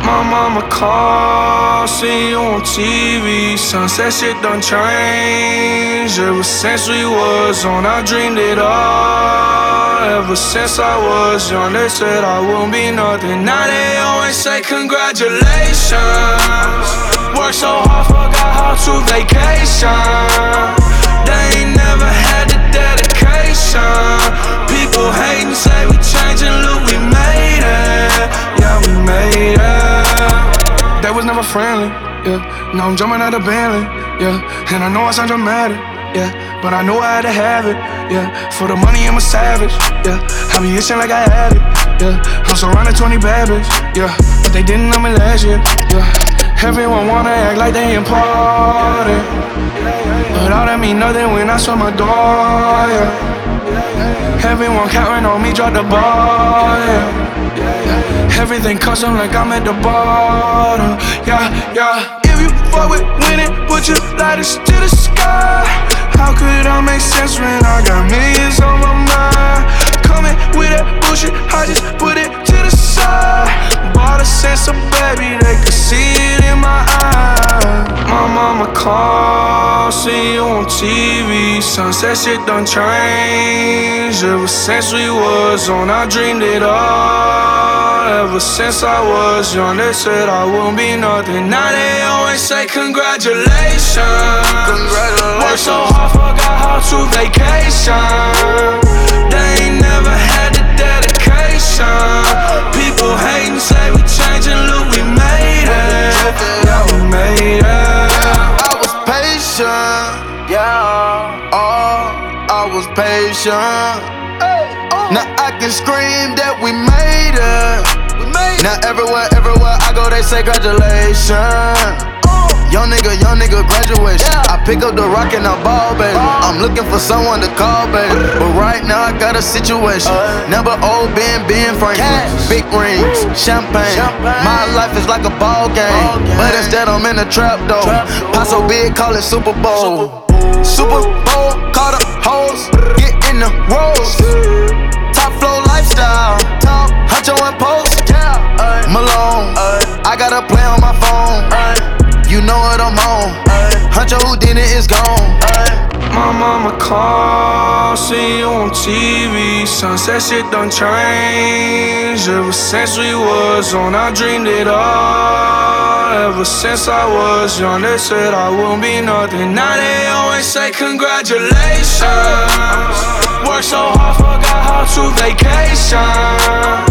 My mama called, see you on TV. Sunset shit done changed. Ever since we was on, I dreamed it all. Ever since I was young, they said I wouldn't be nothing. Now they always say congratulations. Worked so hard, forgot how to vacation. They ain't never had the dedication. People hating, say we changing, look, we made it. Yeah, we made it. They was never friendly, yeah. Now I'm jumping out of Bentley, yeah. And I know I sound dramatic, yeah. But I know I had to have it, yeah. For the money, I'm a savage, yeah. I be itching like I had it, yeah. I'm surrounded 20 bad bitches, yeah. But they didn't know me last year, yeah. Everyone wanna act like they important, but all that mean nothing when I saw my door, yeah. Everyone counting on me, drop the ball, yeah. Everything custom like I'm at the bottom, yeah, yeah. If you fuck with winning, put your lighters to the sky. How could I make sense when I got millions on my mind? Coming with that bullshit, I just put it to the side. Bought a sense of baby, they could see it in my eyes. My mama called, see you on TV. Sunset shit done changed. Ever since we was on, I dreamed it all. Ever since I was young, they said I wouldn't be nothing. Now they always say congratulations. Worked so hard, forgot how to vacation. They ain't never had the dedication. People hating, say we changing, look, we made it. Yeah, we made it. I was patient, yeah. Oh, I was patient. Now I can scream that we made it. Now everywhere I go, they say congratulations. Young nigga graduation. I pick up the rock and I ball, baby. I'm looking for someone to call, baby. But right now I got a situation. Never old Ben Franklin. Big rings, champagne. My life is like a ball game, but instead I'm in a trap though. Pot so big, call it Super Bowl. Super Bowl, call the hoes, get in the rolls. Top flow lifestyle, Huncho and Post, Malone. I got a play on my phone. You know what I'm on. Huncho Houdini is gone. My mama called, see you on TV. Sunset shit done changed. Ever since we was on, I dreamed it all. Ever since I was young, they said I wouldn't be nothing. Now they always say congratulations. Worked so hard, forgot how to vacation.